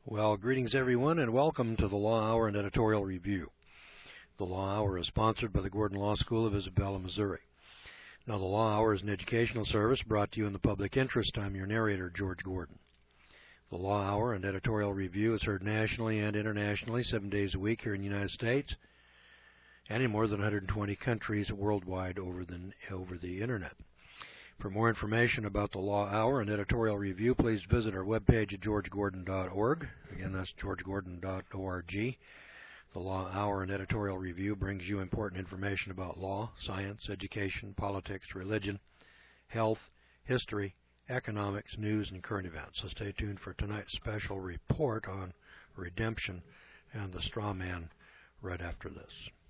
Well, greetings everyone, and welcome to the Law Hour and Editorial Review. The Law Hour is sponsored by the Gordon Law School of Isabella, Missouri. Now, the Law Hour is an educational service brought to you in the public interest. I'm your narrator, George Gordon. The Law Hour and Editorial Review is heard nationally and internationally 7 days a week here in the United States and in more than 120 countries worldwide over the Internet. For more information about the Law Hour and Editorial Review, please visit our webpage at georgegordon.org. Again, that's georgegordon.org. The Law Hour and Editorial Review brings you important information about law, science, education, politics, religion, health, history, economics, news, and current events. So stay tuned for tonight's special report on redemption and the straw man right after this.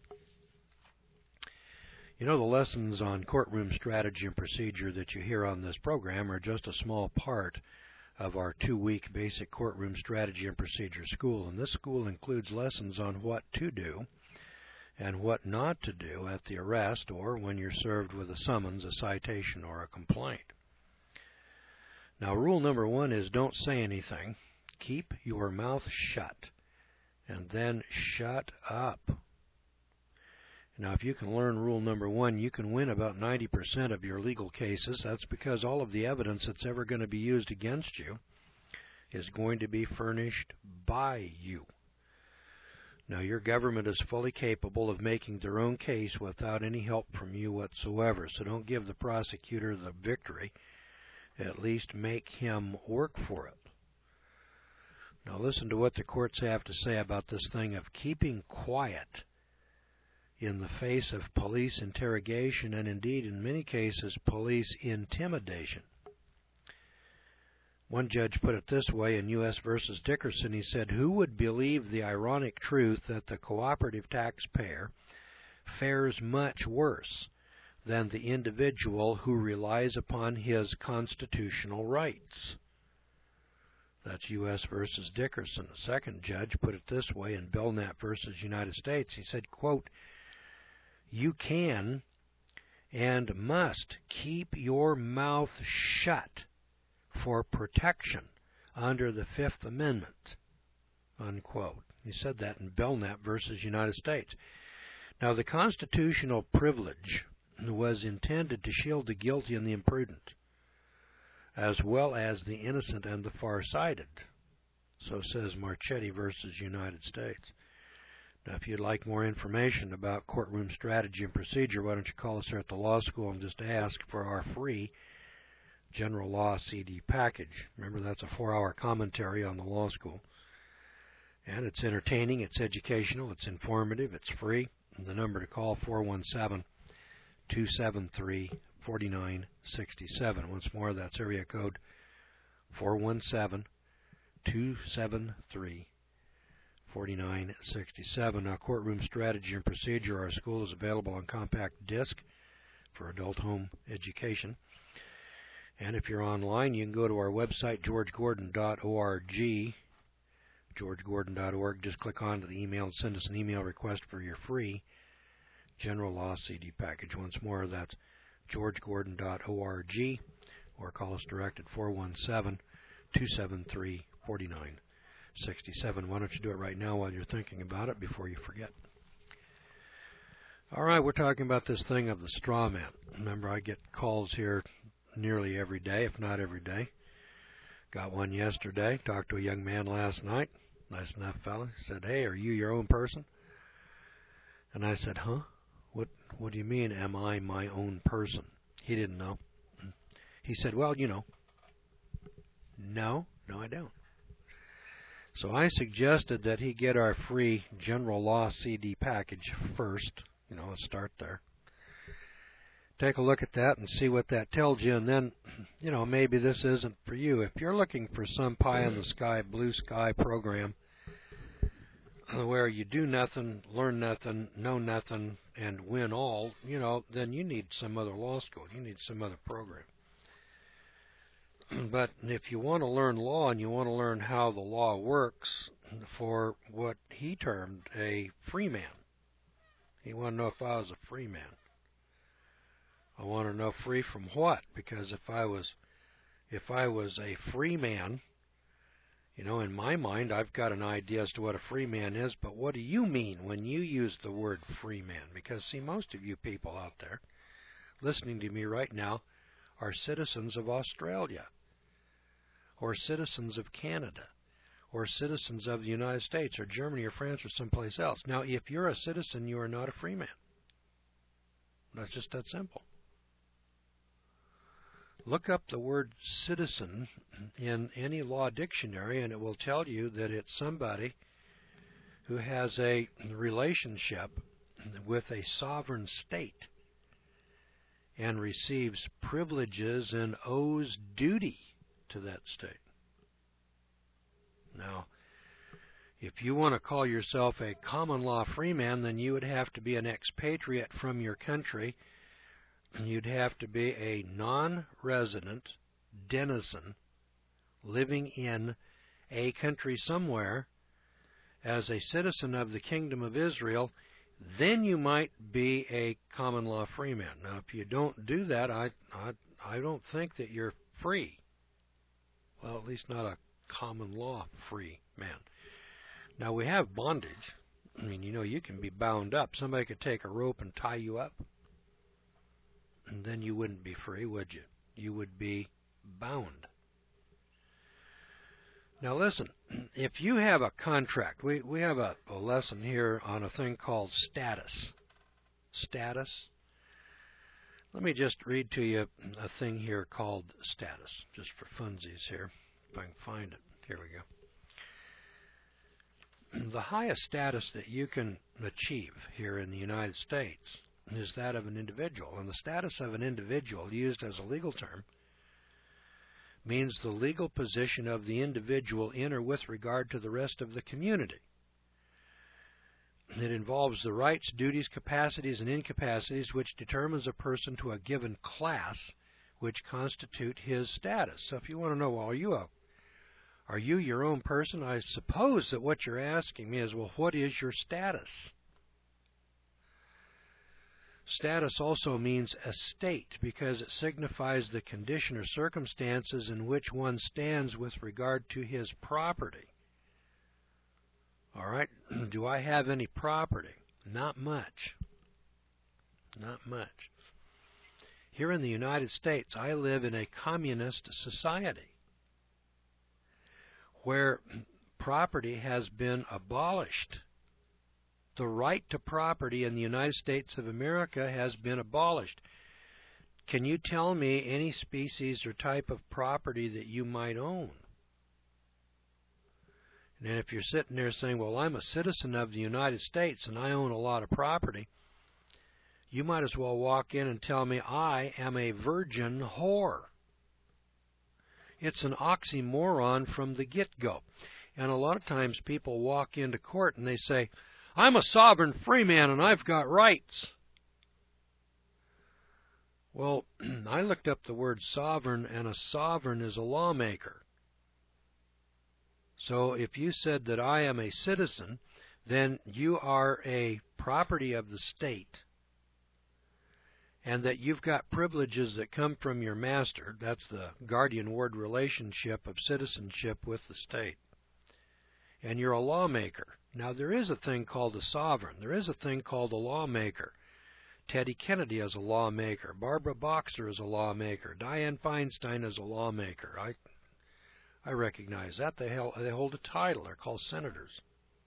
You know, the lessons on courtroom strategy and procedure that you hear on this program are just a small part of our 2-week basic courtroom strategy and procedure school. And this school includes lessons on what to do and what not to do at the arrest or when you're served with a summons, a citation, or a complaint. Now, rule number 1 is don't say anything. Keep your mouth shut. And then shut up. Now, if you can learn rule number 1, you can win about 90% of your legal cases. That's because all of the evidence that's ever going to be used against you is going to be furnished by you. Now, your government is fully capable of making their own case without any help from you whatsoever. So don't give the prosecutor the victory. At least make him work for it. Now, listen to what the courts have to say about this thing of keeping quiet in the face of police interrogation and, indeed, in many cases, police intimidation. One judge put it this way in U.S. v. Dickerson. He said, "Who would believe the ironic truth that the cooperative taxpayer fares much worse than the individual who relies upon his constitutional rights?" That's U.S. v. Dickerson. A second judge put it this way in Belknap v. United States. He said, quote, "You can and must keep your mouth shut for protection under the Fifth Amendment," unquote. He said that in Belknap v. United States. Now, the constitutional privilege was intended to shield the guilty and the imprudent, as well as the innocent and the far-sighted. So says Marchetti v. United States. Now, if you'd like more information about courtroom strategy and procedure, why don't you call us here at the law school and just ask for our free General Law CD package. Remember, that's a 4-hour commentary on the law school. And it's entertaining, it's educational, it's informative, it's free. And the number to call, 417-273-4967. Once more, that's area code 417-273-4967. Now, courtroom strategy and procedure, our school is available on compact disc for adult home education. And if you're online, you can go to our website, georgegordon.org. georgegordon.org. Just click on to the email and send us an email request for your free General Law CD package. Once more, that's georgegordon.org, or call us direct at 417-273-4967. Why don't you do it right now while you're thinking about it before you forget? All right, we're talking about this thing of the straw man. Remember, I get calls here nearly every day, if not every day. Got one yesterday. Talked to a young man last night. Nice enough fella. He said, "Hey, are you your own person?" And I said, "Huh? What do you mean, am I my own person?" He didn't know. He said, "Well, you know." No, I don't. So I suggested that he get our free General Law CD package first. Let's start there. Take a look at that and see what that tells you, and then, maybe this isn't for you. If you're looking for some pie-in-the-sky, blue-sky program where you do nothing, learn nothing, know nothing, and win all, then you need some other law school. You need some other program. But if you want to learn law and you want to learn how the law works for what he termed a free man, he wanted to know if I was a free man. I want to know free from what? Because if I was a free man You know, in my mind, I've got an idea as to what a free man is, but what do you mean when you use the word free man? Because, see, most of you people out there listening to me right now are citizens of Australia, or citizens of Canada, or citizens of the United States, or Germany, or France, or someplace else. Now, if you're a citizen, you are not a free man. That's just that simple. Look up the word citizen in any law dictionary, and it will tell you that it's somebody who has a relationship with a sovereign state and receives privileges and owes duty to that state. Now, if you want to call yourself a common law free man, then you would have to be an expatriate from your country. You'd have to be a non-resident denizen living in a country somewhere as a citizen of the Kingdom of Israel. Then you might be a common law free man. Now, if you don't do that, I don't think that you're free. Well, at least not a common law free man. Now, we have bondage. I mean, you know, you can be bound up. Somebody could take a rope and tie you up. And then you wouldn't be free, would you? You would be bound. Now listen, if you have a contract, we have a lesson here on a thing called status. Status. Let me just read to you a thing here called status, just for funsies here, if I can find it. Here we go. The highest status that you can achieve here in the United States is that of an individual. And the status of an individual, used as a legal term, means the legal position of the individual in or with regard to the rest of the community. It involves the rights, duties, capacities, and incapacities which determines a person to a given class which constitute his status. So if you want to know, well, are you your own person? I suppose that what you're asking me is, well, what is your status? Status also means estate because it signifies the condition or circumstances in which one stands with regard to his property. All right, do I have any property? Not much. Not much. Here in the United States, I live in a communist society where property has been abolished. The right to property in the United States of America has been abolished. Can you tell me any species or type of property that you might own? And if you're sitting there saying, well, I'm a citizen of the United States and I own a lot of property, you might as well walk in and tell me I am a virgin whore. It's an oxymoron from the get-go. And a lot of times people walk into court and they say, I'm a sovereign free man and I've got rights. Well, I looked up the word sovereign, and a sovereign is a lawmaker. So if you said that I am a citizen, then you are a property of the state, and that you've got privileges that come from your master. That's the guardian-ward relationship of citizenship with the state. And you're a lawmaker. Now, there is a thing called a sovereign. There is a thing called a lawmaker. Teddy Kennedy is a lawmaker. Barbara Boxer is a lawmaker. Dianne Feinstein is a lawmaker. I recognize that. They hold a title. They're called senators.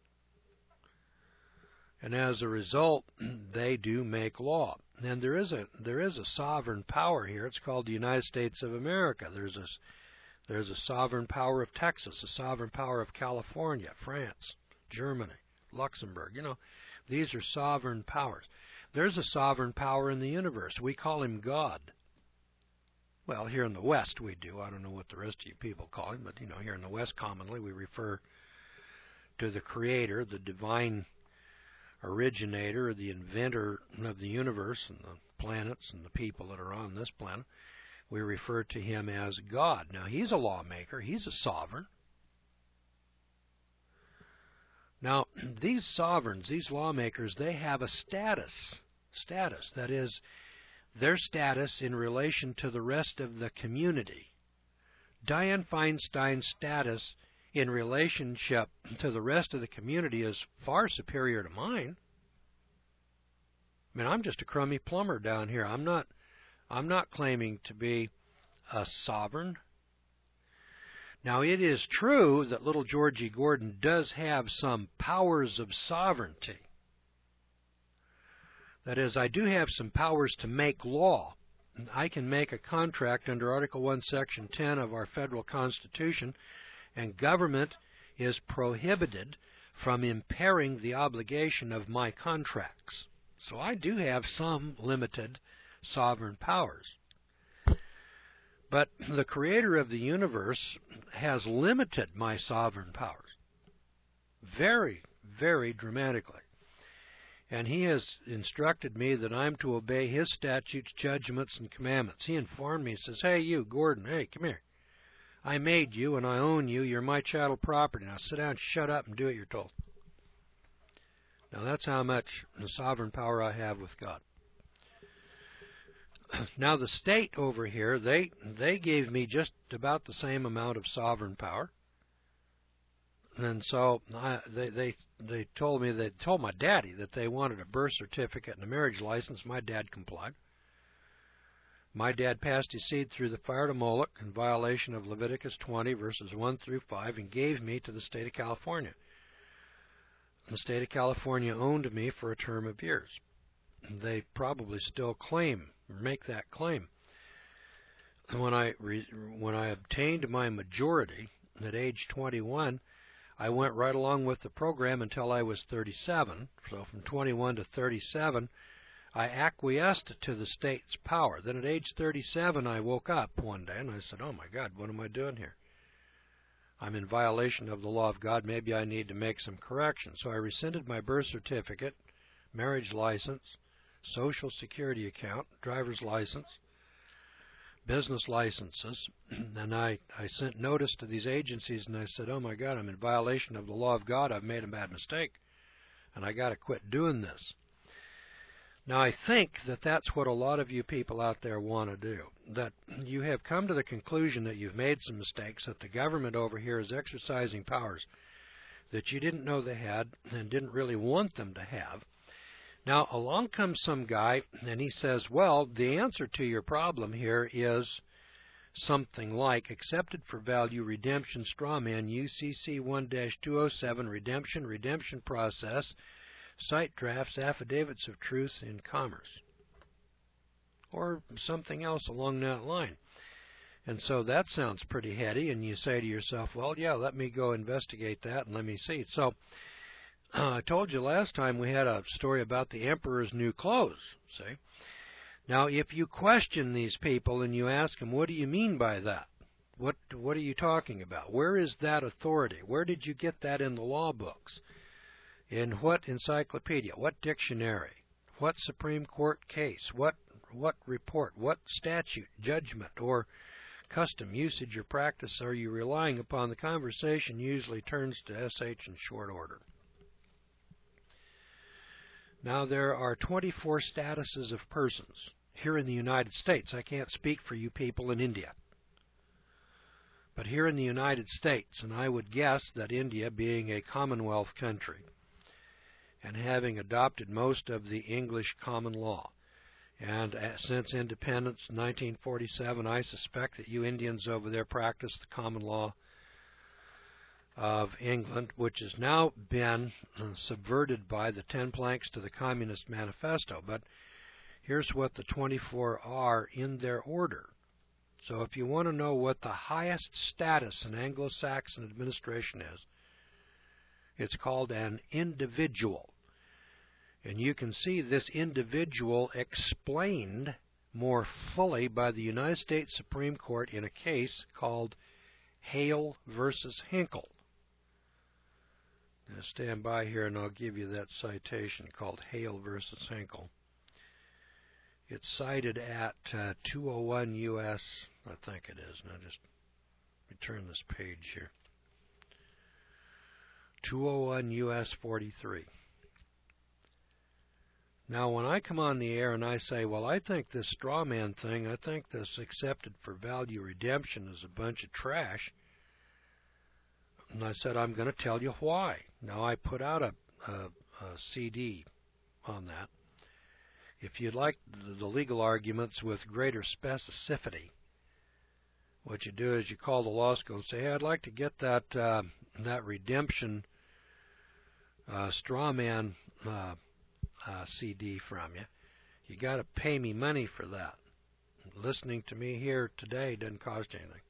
And as a result, they do make law. And there is a sovereign power here. It's called the United States of America. There's a sovereign power of Texas, a sovereign power of California, France, Germany, Luxembourg. You know, these are sovereign powers. There's a sovereign power in the universe. We call him God. Well, here in the West we do. I don't know what the rest of you people call him, but, you know, here in the West commonly we refer to the Creator, the divine originator, the inventor of the universe and the planets and the people that are on this planet. We refer to him as God. Now, he's a lawmaker. He's a sovereign. Now, these sovereigns, these lawmakers, they have a status. That is, their status in relation to the rest of the community. Dianne Feinstein's status in relationship to the rest of the community is far superior to mine. I mean, I'm just a crummy plumber down here. I'm not claiming to be a sovereign. Now, it is true that little Georgie Gordon does have some powers of sovereignty. That is, I do have some powers to make law. I can make a contract under Article 1, Section 10 of our federal Constitution, and government is prohibited from impairing the obligation of my contracts. So I do have some limited sovereign powers. But the Creator of the universe has limited my sovereign powers very, very dramatically. And He has instructed me that I'm to obey His statutes, judgments, and commandments. He informed me, He says, "Hey, you, Gordon, hey, come here. I made you and I own you. You're my chattel property. Now sit down, shut up, and do what you're told." Now that's how much sovereign power I have with God. Now the state over here, they gave me just about the same amount of sovereign power. And so they told me, they told my daddy that they wanted a birth certificate and a marriage license. My dad complied. My dad passed his seed through the fire to Moloch in violation of Leviticus 20, verses 1 through 5, and gave me to the state of California. The state of California owned me for a term of years. They probably still make that claim. When I obtained my majority at age 21, I went right along with the program until I was 37. So from 21 to 37, I acquiesced to the state's power. Then at age 37, I woke up one day and I said, "Oh my God, what am I doing here? I'm in violation of the law of God. Maybe I need to make some corrections." So I rescinded my birth certificate, marriage license, Social Security account, driver's license, business licenses, and I sent notice to these agencies and I said, "Oh my God, I'm in violation of the law of God. I've made a bad mistake and I got to quit doing this." Now I think that that's what a lot of you people out there want to do, that you have come to the conclusion that you've made some mistakes, that the government over here is exercising powers that you didn't know they had and didn't really want them to have. Now along comes some guy and he says, "Well, the answer to your problem here is something like accepted for value redemption strawman UCC 1-207 redemption process, site drafts, affidavits of truth in commerce," or something else along that line. And so that sounds pretty heady, and you say to yourself, "Well, yeah, let me go investigate that and let me see." So I told you last time we had a story about the emperor's new clothes, see? Now, if you question these people and you ask them, "What do you mean by that? What are you talking about? Where is that authority? Where did you get that in the law books? In what encyclopedia? What dictionary? What Supreme Court case? What report? What statute, judgment, or custom, usage, or practice are you relying upon?" The conversation usually turns to SH in short order. Now, there are 24 statuses of persons here in the United States. I can't speak for you people in India. But here in the United States, and I would guess that India, being a Commonwealth country and having adopted most of the English common law, and since independence in 1947, I suspect that you Indians over there practice the common law of England, which has now been subverted by the 10 planks to the Communist Manifesto. But here's what the 24 are in their order. So if you want to know what the highest status in Anglo-Saxon administration is, it's called an individual. And you can see this individual explained more fully by the United States Supreme Court in a case called Hale versus Hinkle. Now stand by here and I'll give you that citation, called Hale versus Hinkle. It's cited at 201 U.S., I think it is. Now just let me turn this page here. 201 U.S. 43. Now, when I come on the air and I say, "Well, I think this straw man thing, I think this accepted for value redemption is a bunch of trash," And I said, I'm going to tell you why. Now, I put out a CD on that. If you'd like the legal arguments with greater specificity, what you do is you call the law school and say, hey, I'd like to get that redemption straw man CD from you. You got to pay me money for that. Listening to me here today doesn't cost anything.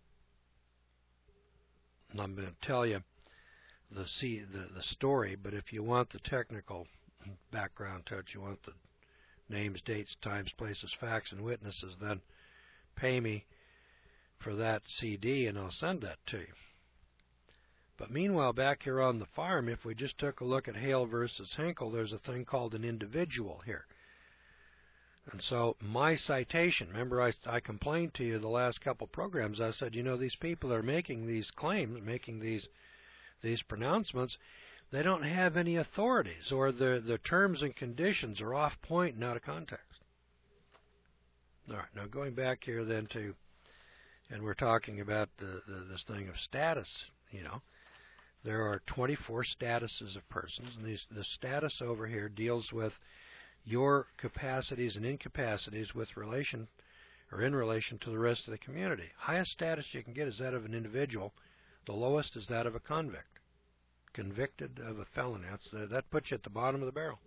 And I'm going to tell you the story, but if you want the technical background to it, you want the names, dates, times, places, facts, and witnesses, then pay me for that CD and I'll send that to you. But meanwhile, back here on the farm, if we just took a look at Hale versus Henkel, there's a thing called an individual here. And so my citation, remember I complained to you the last couple programs, I said, you know, these people are making these claims, making these pronouncements, they don't have any authorities, or the terms and conditions are off point and out of context. All right, now going back here then to, and we're talking about this thing of status, you know. There are 24 statuses of persons, and the status over here deals with your capacities and incapacities with relation or in relation to the rest of the community. Highest status you can get is that of an individual. The lowest is that of a convict. Convicted of a felony. That puts you at the bottom of the barrel.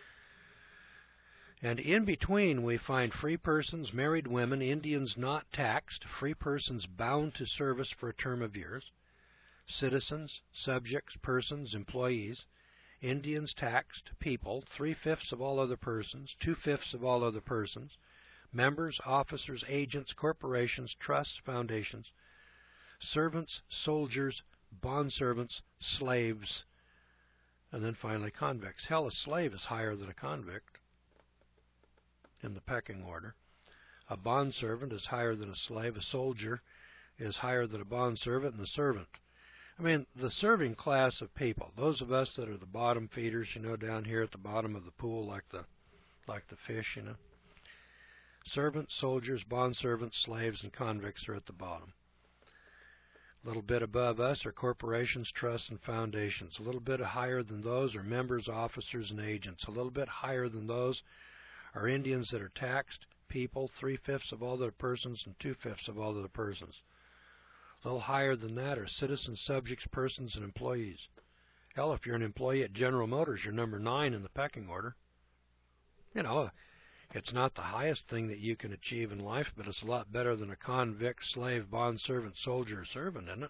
And in between we find free persons, married women, Indians not taxed, free persons bound to service for a term of years, citizens, subjects, persons, employees, Indians taxed, people, 3/5 of all other persons, 2/5 of all other persons, members, officers, agents, corporations, trusts, foundations, servants, soldiers, bondservants, slaves, and then finally convicts. Hell, a slave is higher than a convict in the pecking order. A bondservant is higher than a slave. A soldier is higher than a bondservant, and the servant. I mean, the serving class of people, those of us that are the bottom feeders, you know, down here at the bottom of the pool like the fish, you know. Servants, soldiers, bondservants, slaves, and convicts are at the bottom. A little bit above us are corporations, trusts, and foundations. A little bit higher than those are members, officers, and agents. A little bit higher than those are Indians that are taxed, people, 3/5 of all other persons, and 2/5 of all other persons. A little higher than that are citizens, subjects, persons, and employees. Hell, if you're an employee at General Motors, you're number 9 in the pecking order. You know, it's not the highest thing that you can achieve in life, but it's a lot better than a convict, slave, bondservant, soldier, or servant, isn't it?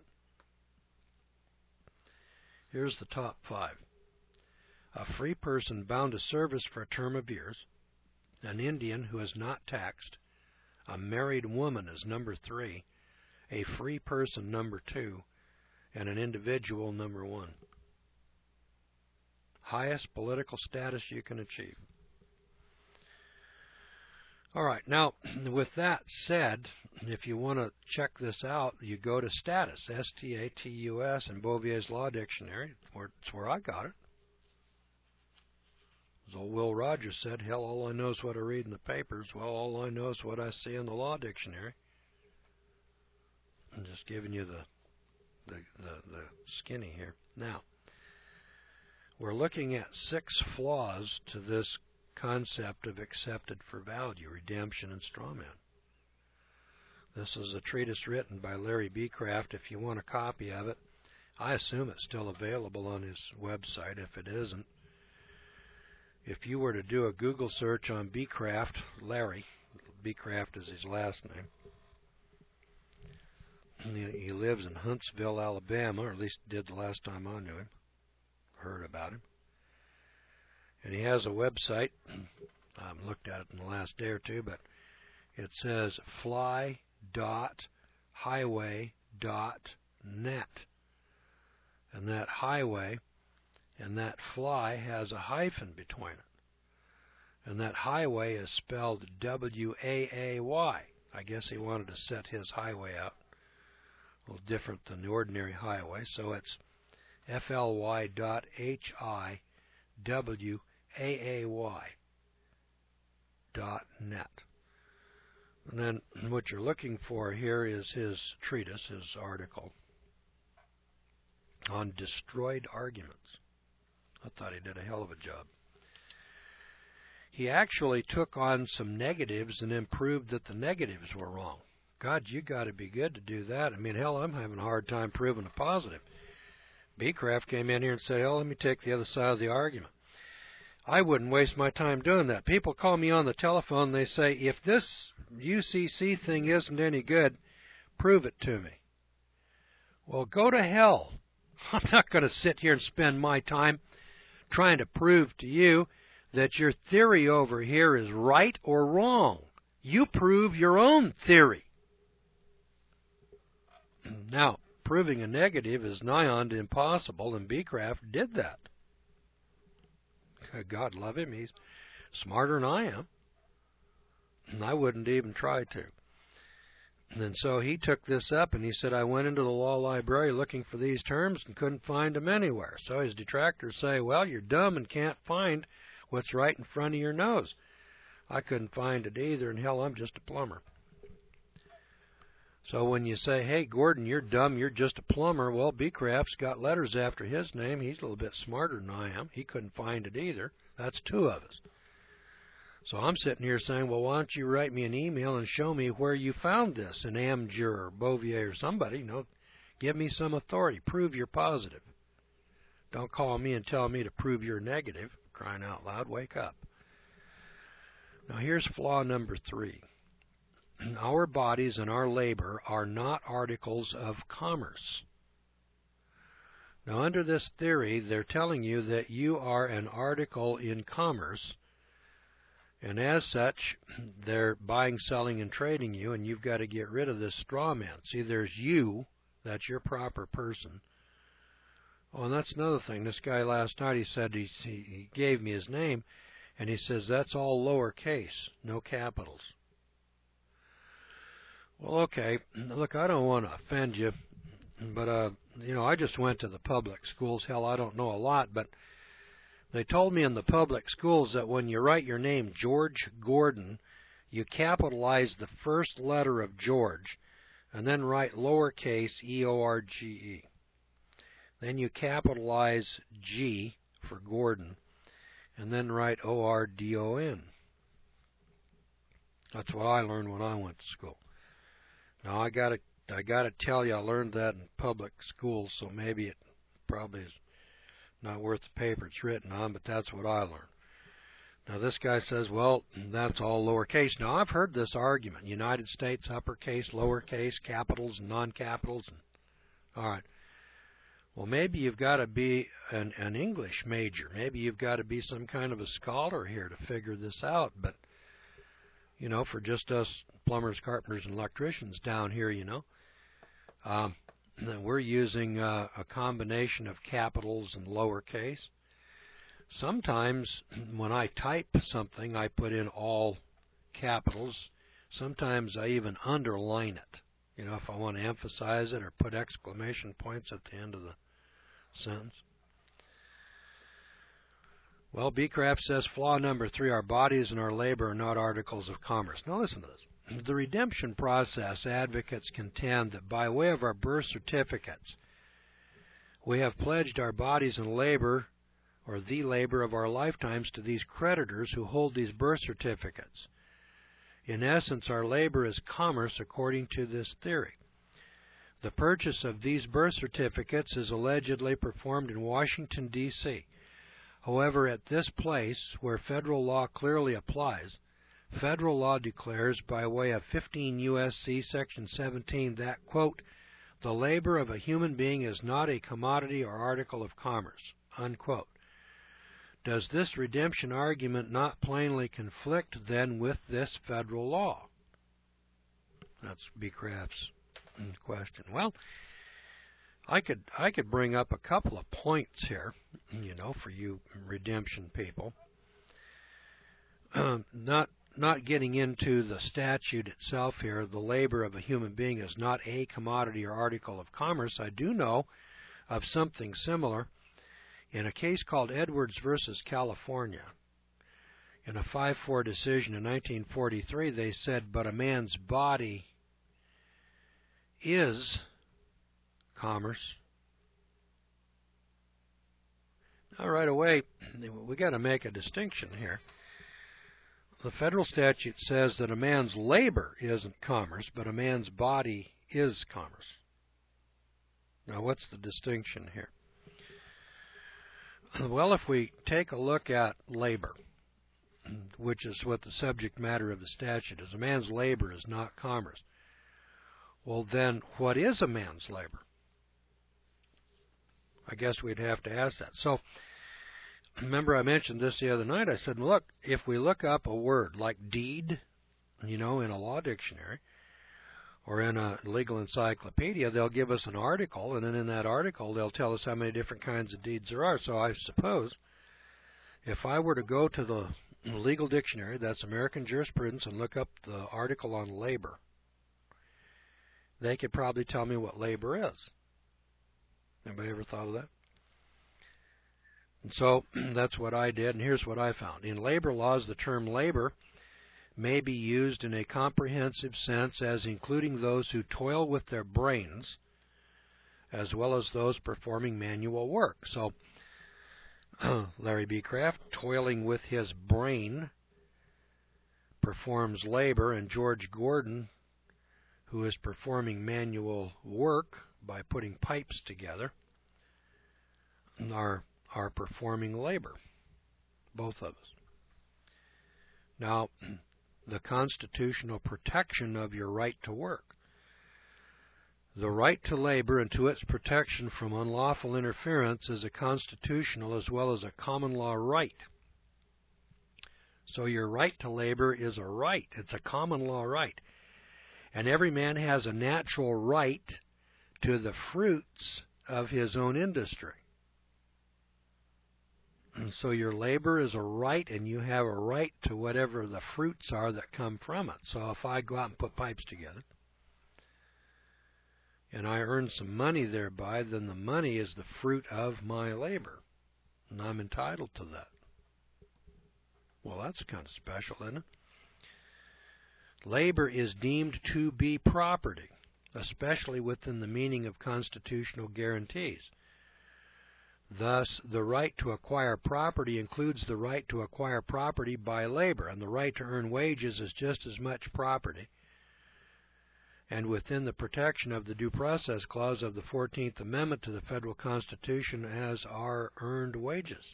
Here's the top 5. A free person bound to service for a term of years, an Indian who is not taxed, a married woman is number 3, a free person number 2, and an individual number 1. Highest political status you can achieve. All right, now with that said, if you want to check this out, you go to Status, S-T-A-T-U-S, in Bovier's Law Dictionary. It's where I got it. As old Will Rogers said, hell, all I know is what I read in the papers. Well, all I know is what I see in the Law Dictionary. I'm just giving you the skinny here. Now, we're looking at 6 flaws to this concept of accepted for value, redemption, and strawman. This is a treatise written by Larry Beecraft. If you want a copy of it, I assume it's still available on his website. If it isn't, if you were to do a Google search on Beecraft, Larry, Beecraft is his last name. He lives in Huntsville, Alabama, or at least did the last time I knew him, heard about him. And he has a website. I haven't looked at it in the last day or two, but it says fly.highway.net. And that highway and that fly has a hyphen between it. And that highway is spelled W-A-A-Y. I guess he wanted to set his highway out a little different than the ordinary highway, so it's fly.hiway.net. And then what you're looking for here is his treatise, his article. on destroyed arguments. I thought he did a hell of a job. He actually took on some negatives and then proved that the negatives were wrong. God, you got to be good to do that. I mean, hell, I'm having a hard time proving a positive. Beecraft came in here and said, hell, let me take the other side of the argument. I wouldn't waste my time doing that. People call me on the telephone and they say, if this UCC thing isn't any good, prove it to me. Well, go to hell. I'm not going to sit here and spend my time trying to prove to you that your theory over here is right or wrong. You prove your own theory. Now, proving a negative is nigh on to impossible, and Beecraft did that. God love him, he's smarter than I am, and I wouldn't even try to. And so he took this up, and he said, I went into the law library looking for these terms and couldn't find them anywhere. So his detractors say, well, you're dumb and can't find what's right in front of your nose. I couldn't find it either, and hell, I'm just a plumber. So when you say, hey, Gordon, you're dumb, you're just a plumber, well, Beecraft's got letters after his name. He's a little bit smarter than I am. He couldn't find it either. That's two of us. So I'm sitting here saying, well, why don't you write me an email and show me where you found this in Amjur or Bouvier or somebody. You know, give me some authority. Prove you're positive. Don't call me and tell me to prove you're negative. Crying out loud, wake up. Now here's flaw number 3. Our bodies and our labor are not articles of commerce. Now under this theory, they're telling you that you are an article in commerce, and as such, they're buying, selling, and trading you, and you've got to get rid of this straw man. See, there's you, that's your proper person. Oh, and that's another thing. This guy last night, he said he gave me his name, and he says that's all lowercase, no capitals. Well, okay, look, I don't want to offend you, but, you know, I just went to the public schools. Hell, I don't know a lot, but they told me in the public schools that when you write your name, George Gordon, you capitalize the first letter of George, and then write lowercase E-O-R-G-E. Then you capitalize G for Gordon, and then write O-R-D-O-N. That's what I learned when I went to school. Now I gotta tell you, I learned that in public schools, so maybe it probably is not worth the paper it's written on, but that's what I learned. Now this guy says, well, that's all lowercase. Now I've heard this argument: United States uppercase, lowercase, capitals, and non-capitals. All right. Well, maybe you've got to be an English major. Maybe you've got to be some kind of a scholar here to figure this out. But you know, for just us plumbers, carpenters, and electricians down here, you know, we're using a combination of capitals and lowercase. Sometimes when I type something, I put in all capitals. Sometimes I even underline it, you know, if I want to emphasize it or put exclamation points at the end of the sentence. Well, Beecraft says, flaw number 3, our bodies and our labor are not articles of commerce. Now listen to this. The redemption process advocates contend that by way of our birth certificates, we have pledged our bodies and labor, or the labor of our lifetimes, to these creditors who hold these birth certificates. In essence, our labor is commerce according to this theory. The purchase of these birth certificates is allegedly performed in Washington, D.C. However, at this place, where federal law clearly applies, federal law declares by way of 15 U.S.C. Section 17 that, quote, the labor of a human being is not a commodity or article of commerce, unquote. Does this redemption argument not plainly conflict, then, with this federal law? That's Beecraft's question. Well, I could bring up a couple of points here, you know, for you redemption people. Not getting into the statute itself here, the labor of a human being is not a commodity or article of commerce. I do know of something similar in a case called Edwards versus California. In a 5-4 decision in 1943, they said, but a man's body is commerce. Now, right away, we got to make a distinction here. The federal statute says that a man's labor isn't commerce, but a man's body is commerce. Now, what's the distinction here? Well, if we take a look at labor, which is what the subject matter of the statute is, a man's labor is not commerce. Well, then, what is a man's labor? I guess we'd have to ask that. So, remember I mentioned this the other night. I said, look, if we look up a word like deed, in a law dictionary or in a legal encyclopedia, they'll give us an article, and then in that article they'll tell us how many different kinds of deeds there are. So I suppose if I were to go to the legal dictionary, that's American jurisprudence, and look up the article on labor, they could probably tell me what labor is. Anybody ever thought of that? And so that's what I did, and here's what I found. In labor laws, the term labor may be used in a comprehensive sense as including those who toil with their brains as well as those performing manual work. So Larry B. Kraft, toiling with his brain, performs labor, and George Gordon, who is performing manual work by putting pipes together, are performing labor, both of us. Now, the constitutional protection of your right to work. The right to labor and to its protection from unlawful interference is a constitutional as well as a common law right. So your right to labor is a right. It's a common law right. And every man has a natural right to the fruits of his own industry. And so your labor is a right, and you have a right to whatever the fruits are that come from it. So if I go out and put pipes together, and I earn some money thereby, then the money is the fruit of my labor, and I'm entitled to that. Well, that's kind of special, isn't it? Labor is deemed to be property, especially within the meaning of constitutional guarantees. Thus, the right to acquire property includes the right to acquire property by labor, and the right to earn wages is just as much property, and within the protection of the Due Process Clause of the 14th Amendment to the Federal Constitution as are earned wages.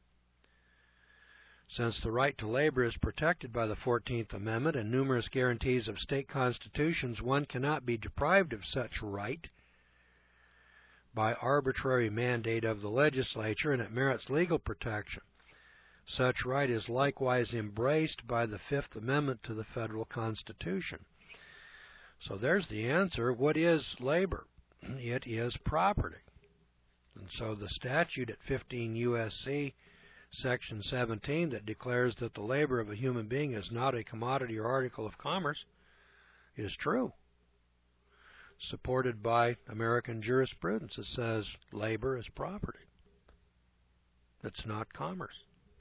Since the right to labor is protected by the 14th Amendment and numerous guarantees of state constitutions, one cannot be deprived of such right by arbitrary mandate of the legislature, and it merits legal protection. Such right is likewise embraced by the Fifth Amendment to the Federal Constitution. So there's the answer. What is labor? It is property. And so the statute at 15 U.S.C. Section 17 that declares that the labor of a human being is not a commodity or article of commerce is true. Supported by American jurisprudence, it says labor is property. It's not commerce.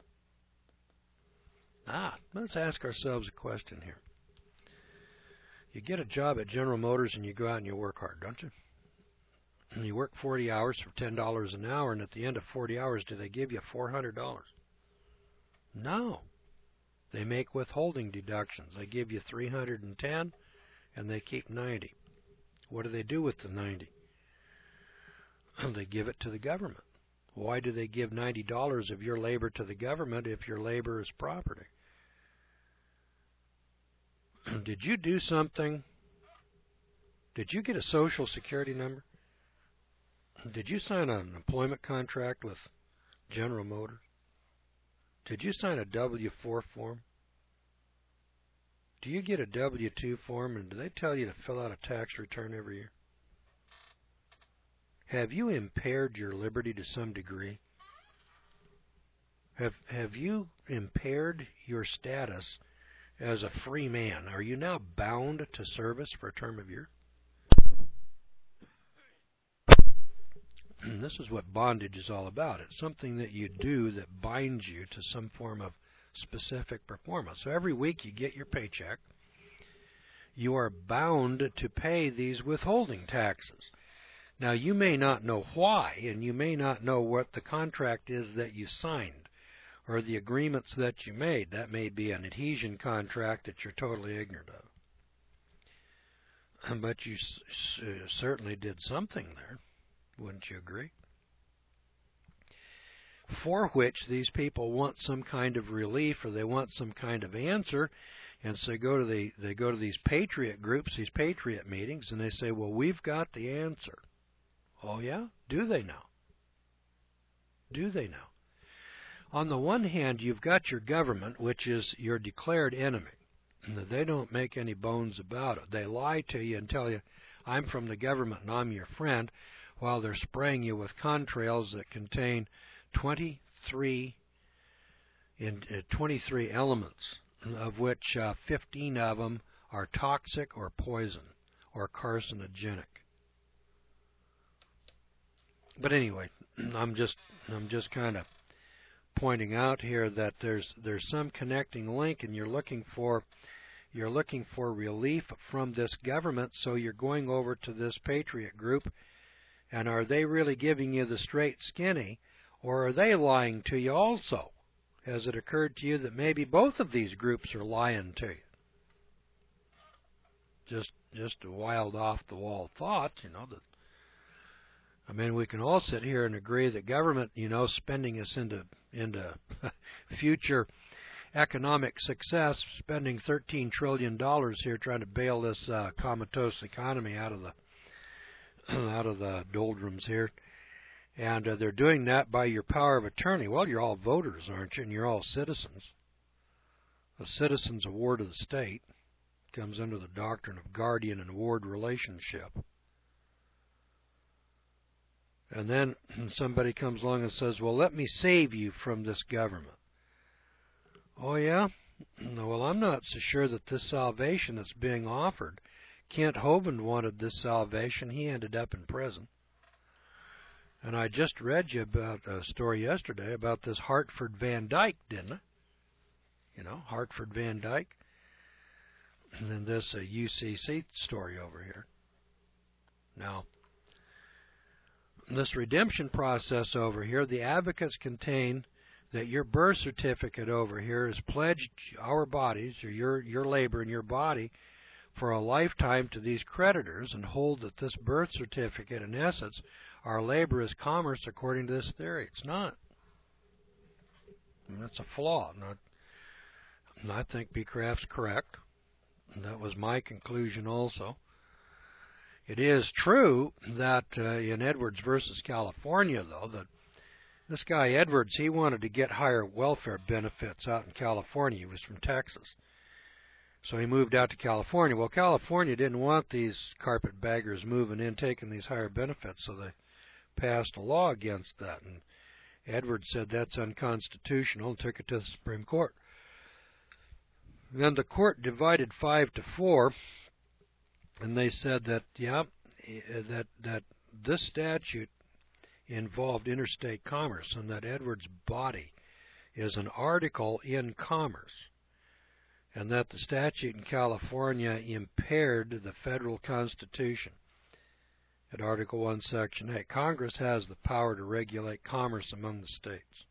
Let's ask ourselves a question here. You get a job at General Motors and you go out and you work hard, don't you? And you work 40 hours for $10 an hour, and at the end of 40 hours, do they give you $400? No. They make withholding deductions. They give you $310, and they keep $90. What do they do with the $90? They give it to the government. Why do they give $90 of your labor to the government if your labor is property? Did you do something? Did you get a Social Security number? Did you sign an employment contract with General Motors? Did you sign a W-4 form? Do you get a W-2 form, and do they tell you to fill out a tax return every year? Have you impaired your liberty to some degree? Have you impaired your status as a free man? Are you now bound to service for a term of years? This is what bondage is all about. It's something that you do that binds you to some form of specific performance. So every week you get your paycheck. You are bound to pay these withholding taxes. Now, you may not know why, and you may not know what the contract is that you signed or the agreements that you made. That may be an adhesion contract that you're totally ignorant of. But you certainly did something there, wouldn't you agree? For which these people want some kind of relief, or they want some kind of answer, and so they go to these patriot groups, these patriot meetings, and they say, well, we've got the answer. Oh yeah? Do they now? Do they now? On the one hand, you've got your government, which is your declared enemy. They don't make any bones about it. They lie to you and tell you, I'm from the government and I'm your friend, while they're spraying you with contrails that contain 23 elements, of which 15 of them are toxic or poison or carcinogenic. But anyway, I'm just kind of pointing out here that there's some connecting link, and you're looking for relief from this government, so you're going over to this patriot group, and are they really giving you the straight skinny, or are they lying to you also? Has it occurred to you that maybe both of these groups are lying to you? Just a wild off-the-wall thought, that I mean, we can all sit here and agree that government, spending us into future economic success, spending $13 trillion here trying to bail this comatose economy out of the doldrums here. And they're doing that by your power of attorney. Well, you're all voters, aren't you? And you're all citizens. A citizen's a ward of the state. Comes under the doctrine of guardian and ward relationship. And then somebody comes along and says, well, let me save you from this government. Oh, yeah? Well, I'm not so sure that this salvation that's being offered. Kent Hovind wanted this salvation. He ended up in prison. And I just read you about a story yesterday about this Hartford Van Dyke, didn't I? Hartford Van Dyke. And then this UCC story over here. Now, this redemption process over here, the advocates contain that your birth certificate over here is pledged our bodies, or your labor and your body, for a lifetime to these creditors, and hold that this birth certificate, in essence, our labor is commerce according to this theory. It's not. And that's a flaw. And I think B. Craft's correct. And that was my conclusion also. It is true that in Edwards versus California, though, that this guy Edwards, he wanted to get higher welfare benefits out in California. He was from Texas. So he moved out to California. Well, California didn't want these carpetbaggers moving in, taking these higher benefits, so they passed a law against that. And Edwards said that's unconstitutional and took it to the Supreme Court. Then the court divided 5-4, and they said that, that this statute involved interstate commerce, and that Edwards' body is an article in commerce, and that the statute in California impaired the federal Constitution. At Article 1, Section 8, Congress has the power to regulate commerce among the states.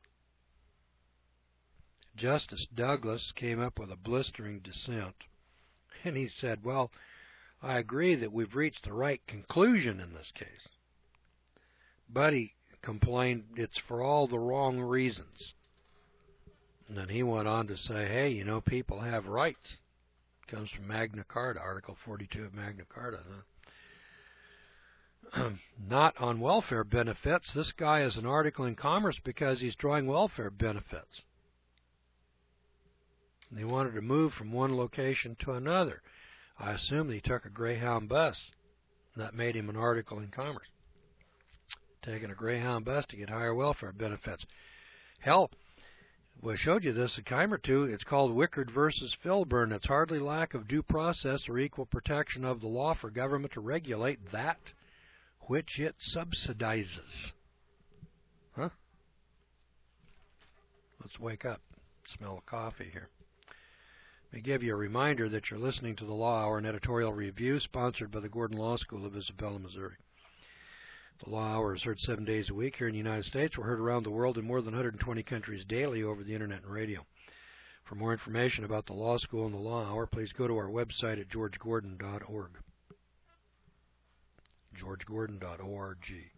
Justice Douglas came up with a blistering dissent, and he said, well, I agree that we've reached the right conclusion in this case. But he complained it's for all the wrong reasons. And then he went on to say, hey, people have rights. It comes from Magna Carta, Article 42 of Magna Carta. Not on welfare benefits. This guy is an article in commerce because he's drawing welfare benefits. And he wanted to move from one location to another. I assume that he took a Greyhound bus. That made him an article in commerce. Taking a Greyhound bus to get higher welfare benefits. Hell, we showed you this a time or two. It's called Wickard versus Filburn. It's hardly lack of due process or equal protection of the law for government to regulate that which it subsidizes. Huh? Let's wake up. Smell of coffee here. Let me give you a reminder that you're listening to the Law Hour, an editorial review sponsored by the Gordon Law School of Isabella, Missouri. The Law Hour is heard 7 days a week here in the United States. We're heard around the world in more than 120 countries daily over the Internet and radio. For more information about the Law School and the Law Hour, please go to our website at georgegordon.org. georgegordon.org.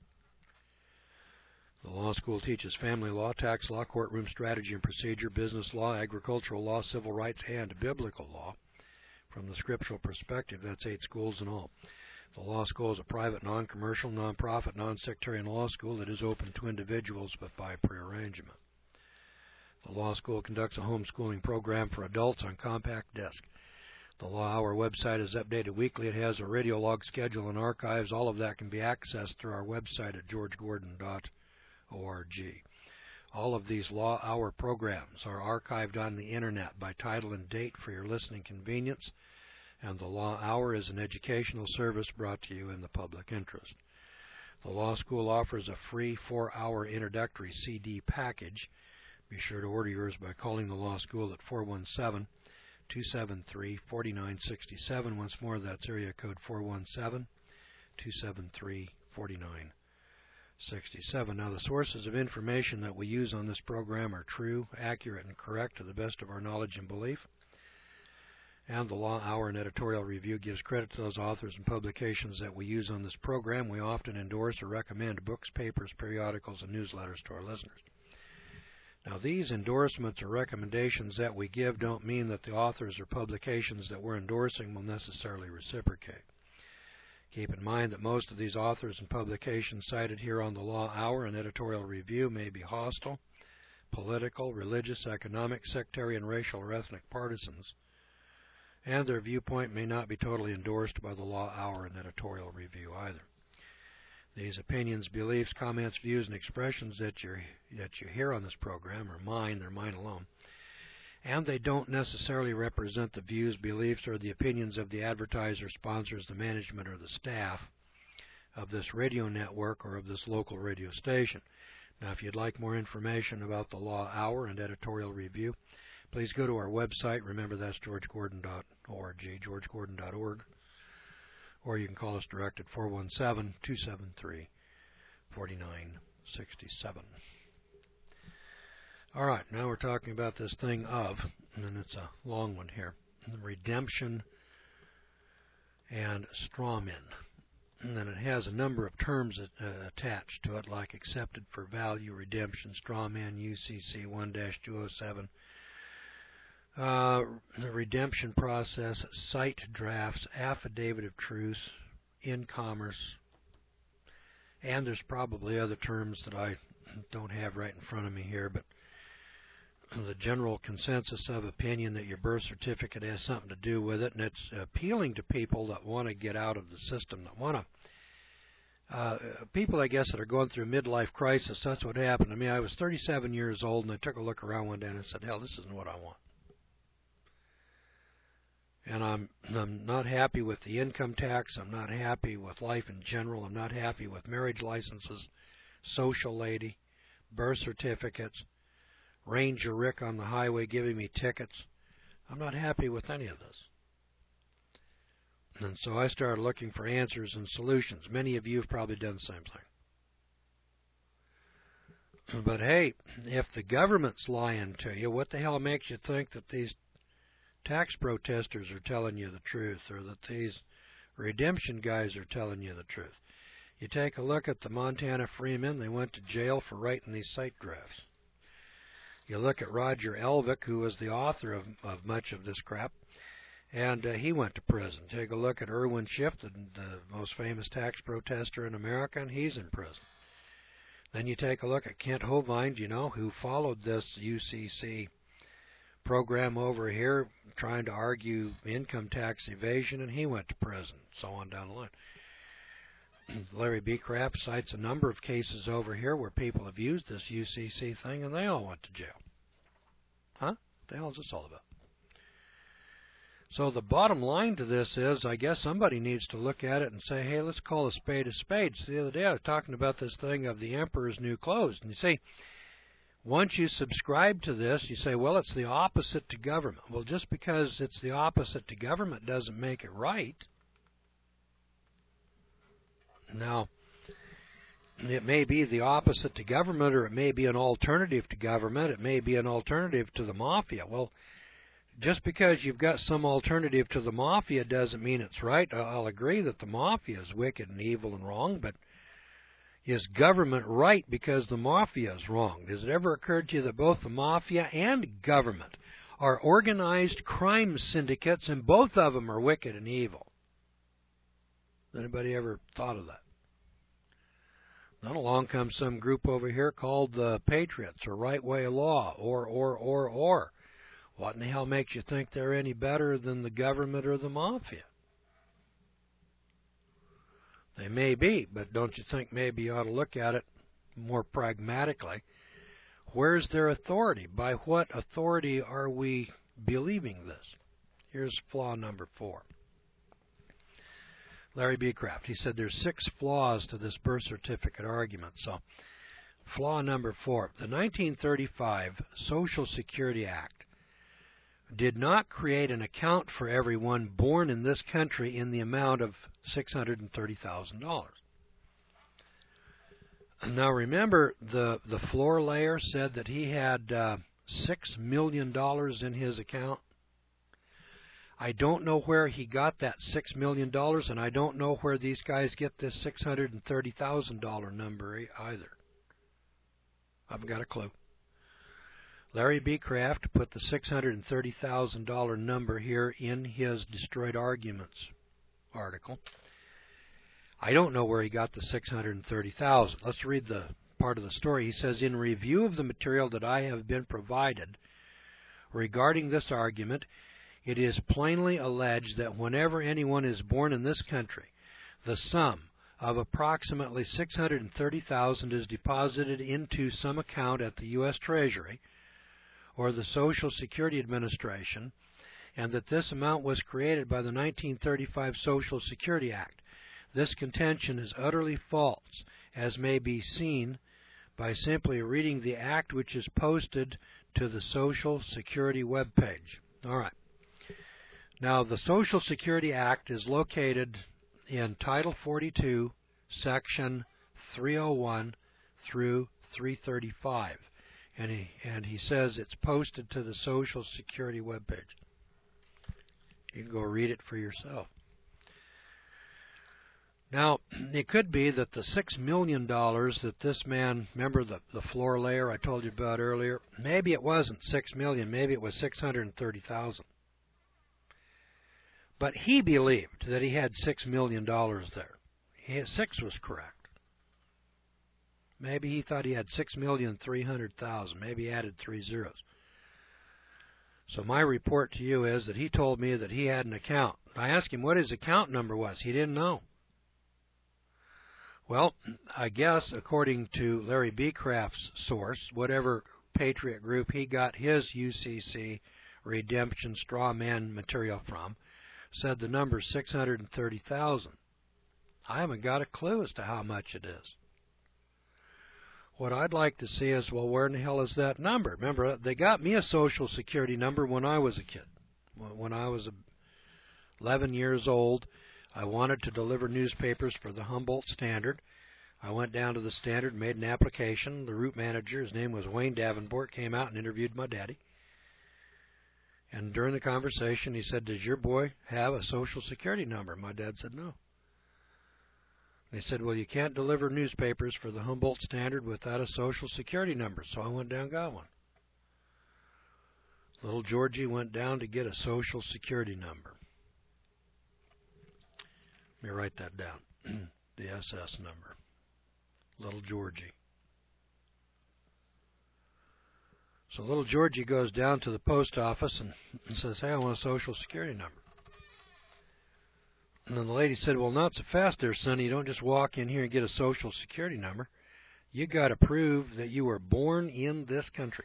The Law School teaches family law, tax law, courtroom strategy and procedure, business law, agricultural law, civil rights, and biblical law from the scriptural perspective. That's 8 schools in all. The Law School is a private, non-commercial, non-profit, non-sectarian law school that is open to individuals but by prearrangement. The Law School conducts a homeschooling program for adults on compact disc. The Law Hour website is updated weekly. It has a radio log schedule and archives. All of that can be accessed through our website at georgegordon.org. All of these Law Hour programs are archived on the Internet by title and date for your listening convenience, and the Law Hour is an educational service brought to you in the public interest. The Law School offers a free 4-hour introductory CD package. Be sure to order yours by calling the Law School at 417-273-4967. Once more, that's area code 417-273-4967. Now, the sources of information that we use on this program are true, accurate, and correct to the best of our knowledge and belief. And the Law Hour and Editorial Review gives credit to those authors and publications that we use on this program. We often endorse or recommend books, papers, periodicals, and newsletters to our listeners. Now, these endorsements or recommendations that we give don't mean that the authors or publications that we're endorsing will necessarily reciprocate. Keep in mind that most of these authors and publications cited here on the Law Hour and Editorial Review may be hostile, political, religious, economic, sectarian, racial, or ethnic partisans, and their viewpoint may not be totally endorsed by the Law Hour and Editorial Review either. These opinions, beliefs, comments, views, and expressions that you hear on this program are mine. They're mine alone. And they don't necessarily represent the views, beliefs, or the opinions of the advertiser, sponsors, the management, or the staff of this radio network or of this local radio station. Now, if you'd like more information about the Law Hour and Editorial Review, please go to our website. Remember, that's georgegordon.org, georgegordon.org. Or you can call us direct at 417-273-4967. All right, now we're talking about this thing of, and it's a long one here, redemption and straw men. And then it has a number of terms attached to it, like accepted for value, redemption, straw man, UCC 1-207. The redemption process, site drafts, affidavit of truth, in commerce, and there's probably other terms that I don't have right in front of me here, but the general consensus of opinion that your birth certificate has something to do with it, and it's appealing to people that want to get out of the system, that want to people, I guess, that are going through a midlife crisis. That's what happened to me. I was 37 years old, and I took a look around one day and I said, hell, this isn't what I want. And I'm not happy with the income tax. I'm not happy with life in general. I'm not happy with marriage licenses, social lady, birth certificates, Ranger Rick on the highway giving me tickets. I'm not happy with any of this. And so I started looking for answers and solutions. Many of you have probably done the same thing. But hey, if the government's lying to you, what the hell makes you think that these tax protesters are telling you the truth, or that these redemption guys are telling you the truth? You take a look at the Montana Freemen. They went to jail for writing these site drafts. You look at Roger Elvick, who was the author of much of this crap, and he went to prison. Take a look at Irwin Schiff, the most famous tax protester in America, and he's in prison. Then you take a look at Kent Hovind, who followed this UCC program over here, trying to argue income tax evasion, and he went to prison, so on down the line. Larry B. Craft cites a number of cases over here where people have used this UCC thing, and they all went to jail. Huh? What the hell is this all about? So the bottom line to this is, I guess somebody needs to look at it and say, hey, let's call a spade a spade. So the other day I was talking about this thing of the emperor's new clothes, and you see, once you subscribe to this, you say, well, it's the opposite to government. Well, just because it's the opposite to government doesn't make it right. Now, It may be the opposite to government, or it may be an alternative to government. It may be an alternative to the mafia. Well, just because you've got some alternative to the mafia doesn't mean it's right. I'll agree that the mafia is wicked and evil and wrong, but is government right because the mafia is wrong? Does it ever occur to you that both the mafia and government are organized crime syndicates, and both of them are wicked and evil? Anybody ever thought of that? Then along comes some group over here called the Patriots, or Right Way Law, or. What in the hell makes you think they're any better than the government or the mafia? They may be, but don't you think maybe you ought to look at it more pragmatically? Where's their authority? By what authority are we believing this? Here's flaw number 4. Larry B. Kraft, he said there's 6 flaws to this birth certificate argument. So, flaw number 4, the 1935 Social Security Act did not create an account for everyone born in this country in the amount of $630,000. Now remember, the floor layer said that he had $6 million in his account. I don't know where he got that $6 million, and I don't know where these guys get this $630,000 number either. I haven't got a clue. Larry B. Kraft put the $630,000 number here in his Destroyed Arguments article. I don't know where he got the $630,000. Let's read the part of the story. He says, in review of the material that I have been provided regarding this argument, it is plainly alleged that whenever anyone is born in this country, the sum of approximately $630,000 is deposited into some account at the U.S. Treasury or the Social Security Administration, and that this amount was created by the 1935 Social Security Act. This contention is utterly false, as may be seen by simply reading the Act, which is posted to the Social Security webpage. All right. Now, the Social Security Act is located in Title 42, Section 301 through 335. And he says it's posted to the Social Security webpage. You can go read it for yourself. Now, it could be that the $6 million that this man, remember the floor layer I told you about earlier, maybe it wasn't $6 million, maybe it was $630,000. But he believed that he had $6 million there. 6 was correct. Maybe he thought he had $6,300,000. Maybe he added 3 zeros. So my report to you is that he told me that he had an account. I asked him what his account number was. He didn't know. Well, I guess according to Larry B. Kraft's source, whatever Patriot group he got his UCC redemption straw man material from, said the number 630,000. I haven't got a clue as to how much it is. What I'd like to see is, well, where in the hell is that number? Remember, they got me a Social Security number when I was a kid. When I was 11 years old, I wanted to deliver newspapers for the Humboldt Standard. I went down to the Standard, made an application. The route manager, his name was Wayne Davenport, came out and interviewed my daddy. And during the conversation, he said, does your boy have a Social Security number? My dad said no. They said, well, you can't deliver newspapers for the Humboldt Standard without a Social Security number. So I went down and got one. Little Georgie went down to get a Social Security number. Let me write that down. The SS number. Little Georgie. So little Georgie goes down to the post office and says, hey, I want a Social Security number. And then the lady said, well, not so fast there, sonny. You don't just walk in here and get a Social Security number. You got to prove that you were born in this country.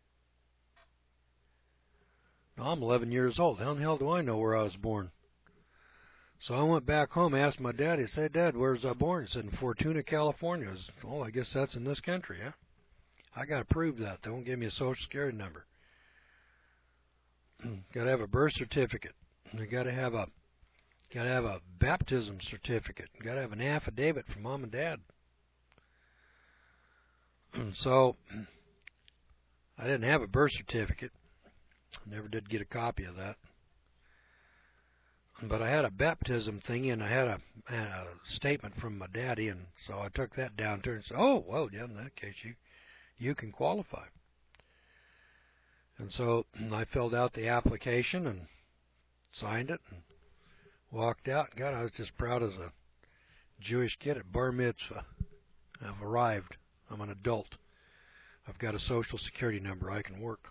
Now, I'm 11 years old. How in the hell do I know where I was born? So I went back home, asked my dad. He said, Dad, where was I born? He said, in Fortuna, California. I said, well, I guess that's in this country, yeah? I got to prove that. They won't give me a Social Security number. Got to have a birth certificate. You got to have a baptism certificate. You got to have an affidavit from Mom and Dad. So I didn't have a birth certificate. Never did get a copy of that. But I had a baptism thing, and I had a statement from my daddy, and so I took that down to her and said, "Oh, well, yeah, in that case, you can qualify." And so I filled out the application and signed it and walked out. God, I was just proud as a Jewish kid at bar mitzvah. I've arrived. I'm an adult. I've got a social security number. I can work.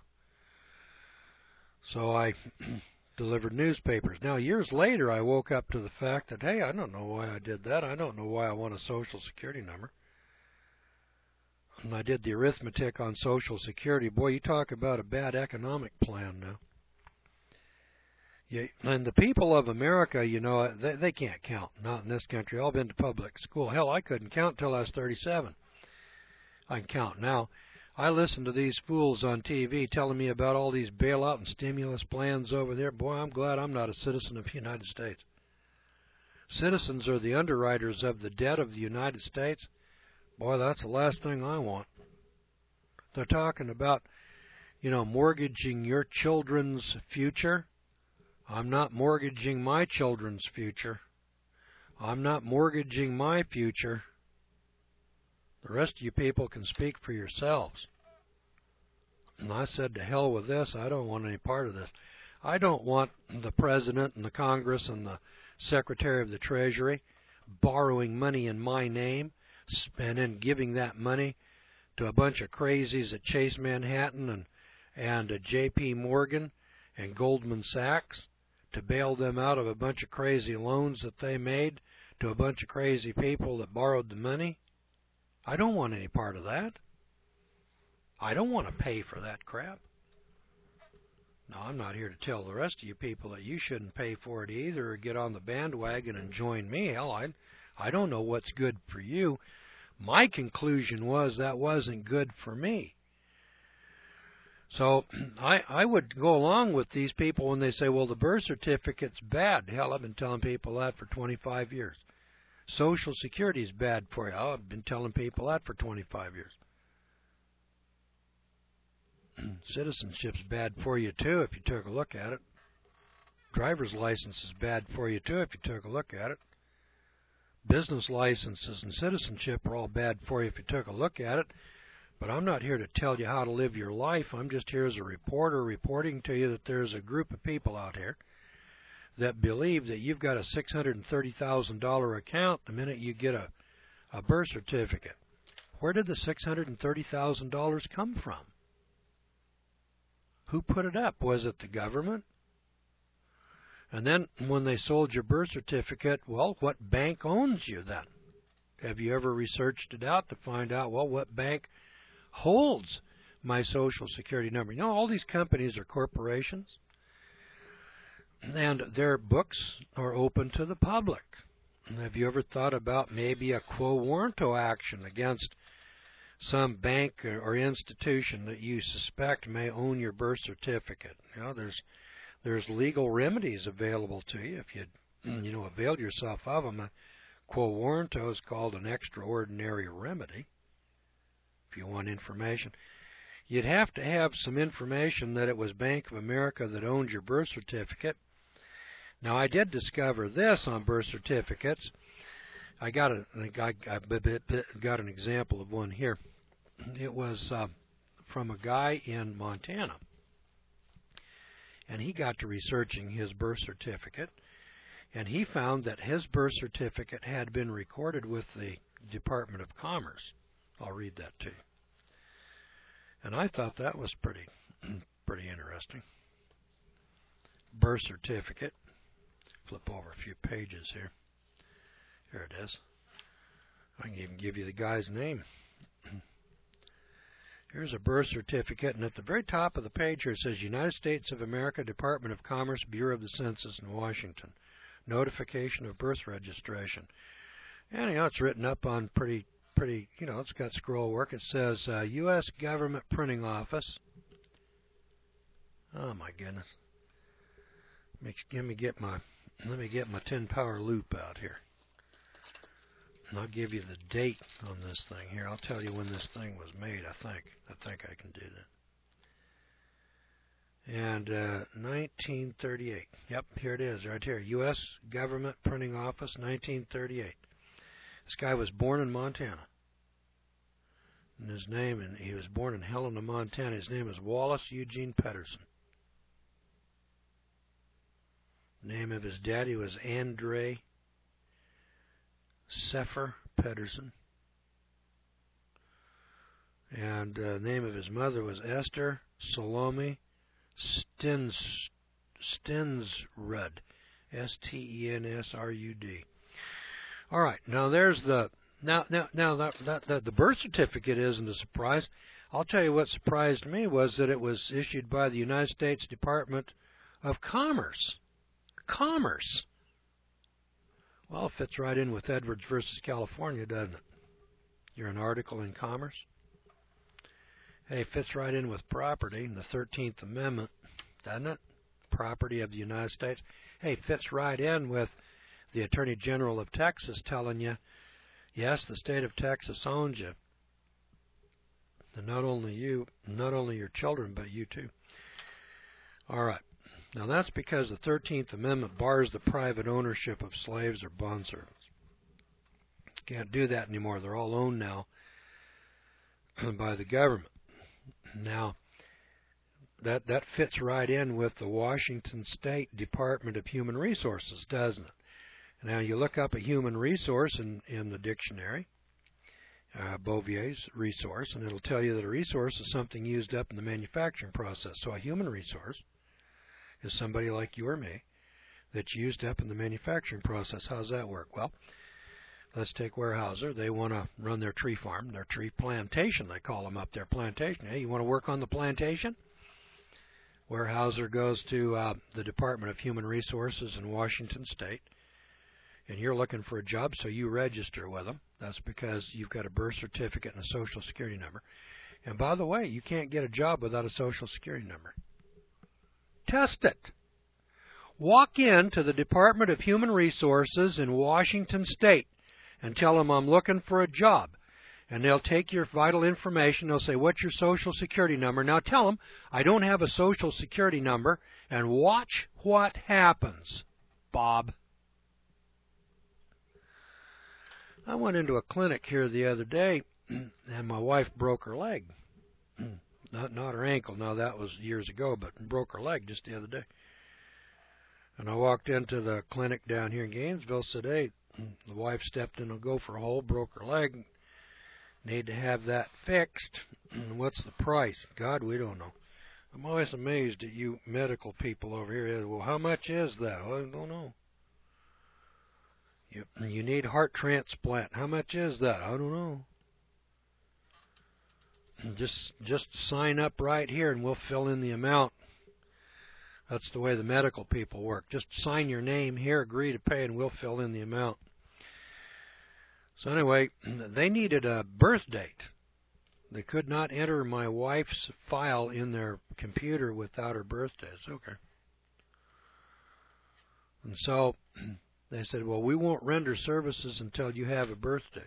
So I delivered newspapers. Now, years later, I woke up to the fact that, hey, I don't know why I did that. I don't know why I want a social security number. And I did the arithmetic on social security. Boy, you talk about a bad economic plan now. Yeah, and the people of America, you know, they can't count. Not in this country. I've been to public school. Hell, I couldn't count till I was 37. I can count now. I listen to these fools on TV telling me about all these bailout and stimulus plans over there. Boy, I'm glad I'm not a citizen of the United States. Citizens are the underwriters of the debt of the United States. Boy, that's the last thing I want. They're talking about, you know, mortgaging your children's future. I'm not mortgaging my children's future. I'm not mortgaging my future. The rest of you people can speak for yourselves. And I said, to hell with this. I don't want any part of this. I don't want the President and the Congress and the Secretary of the Treasury borrowing money in my name and then giving that money to a bunch of crazies at Chase Manhattan and J.P. Morgan and Goldman Sachs to bail them out of a bunch of crazy loans that they made to a bunch of crazy people that borrowed the money. I don't want any part of that. I don't want to pay for that crap. Now, I'm not here to tell the rest of you people that you shouldn't pay for it either or get on the bandwagon and join me. Hell, I don't know what's good for you. My conclusion was that wasn't good for me. So I would go along with these people when they say, well, the birth certificate's bad. Hell, I've been telling people that for 25 years. Social Security is bad for you. I've been telling people that for 25 years. Citizenship's bad for you, too, if you took a look at it. Driver's license is bad for you, too, if you took a look at it. Business licenses and citizenship are all bad for you if you took a look at it. But I'm not here to tell you how to live your life. I'm just here as a reporter reporting to you that there's a group of people out here that believe that you've got a $630,000 account the minute you get a birth certificate. Where did the $630,000 come from? Who put it up? Was it the government? And then when they sold your birth certificate, well, what bank owns you then? Have you ever researched it out to find out, well, what bank holds my Social Security number? You know, all these companies are corporations, and their books are open to the public. And have you ever thought about maybe a quo warranto action against some bank or institution that you suspect may own your birth certificate? You know, there's legal remedies available to you if you avail yourself of them. A quo warranto is called an extraordinary remedy. If you want information, you'd have to have some information that it was Bank of America that owned your birth certificate. Now, I did discover this on birth certificates. I got an example of one here. It was from a guy in Montana, and he got to researching his birth certificate, and he found that his birth certificate had been recorded with the Department of Commerce. I'll read that to you. And I thought that was pretty interesting. Birth certificate. Flip over a few pages here. Here it is. I can even give you the guy's name. Here's a birth certificate, and at the very top of the page here it says United States of America, Department of Commerce, Bureau of the Census in Washington. Notification of birth registration. And it's written up on pretty, it's got scroll work. It says U.S. Government Printing Office. Oh my goodness. Let me get my 10-power loop out here. I'll give you the date on this thing here. I'll tell you when this thing was made, I think. I think I can do that. And 1938. Yep, here it is, right here. U.S. Government Printing Office, 1938. This guy was born in Montana. And his name, and he was born in Helena, Montana. His name is Wallace Eugene Pedersen. The name of his daddy was Andre Sefer Pedersen. And the name of his mother was Esther Salome Stensrud. Stensrud. All right, now there's the the birth certificate isn't a surprise. I'll tell you what surprised me was that it was issued by the United States Department of Commerce. Commerce. Well, it fits right in with Edwards versus California, doesn't it? You're an article in Commerce. Hey, it fits right in with property in the 13th Amendment, doesn't it? Property of the United States. Hey, it fits right in with the Attorney General of Texas telling you, yes, the state of Texas owns you. And not only you, not only your children, but you too. All right. Now that's because the 13th Amendment bars the private ownership of slaves or bondservants. Can't do that anymore. They're all owned now by the government. Now, that fits right in with the Washington State Department of Human Resources, doesn't it? Now you look up a human resource in the dictionary, Bovier's resource, and it'll tell you that a resource is something used up in the manufacturing process. So a human resource is somebody like you or me that's used up in the manufacturing process. How's that work? Well, let's take Weyerhaeuser. They want to run their tree farm, their tree plantation, they call them up there, plantation. Hey, you want to work on the plantation? Weyerhaeuser goes to the Department of Human Resources in Washington State, and you're looking for a job, so you register with them. That's because you've got a birth certificate and a Social Security number. And by the way, you can't get a job without a Social Security number. Test it. Walk into the Department of Human Resources in Washington State and tell them I'm looking for a job. And they'll take your vital information. They'll say, what's your Social Security number? Now tell them, I don't have a Social Security number, and watch what happens, Bob. I went into a clinic here the other day, and my wife broke her leg. Not her ankle. Now, that was years ago, but broke her leg just the other day. And I walked into the clinic down here in Gainesville, said, hey, the wife stepped in a gopher hole, broke her leg. Need to have that fixed. What's the price? God, we don't know. I'm always amazed at you medical people over here. Well, how much is that? Well, I don't know. You need heart transplant. How much is that? I don't know. Just sign up right here and we'll fill in the amount. That's the way the medical people work. Just sign your name here, agree to pay, and we'll fill in the amount. So anyway, they needed a birth date. They could not enter my wife's file in their computer without her birthday. It's okay. And so they said, well, we won't render services until you have a birth date.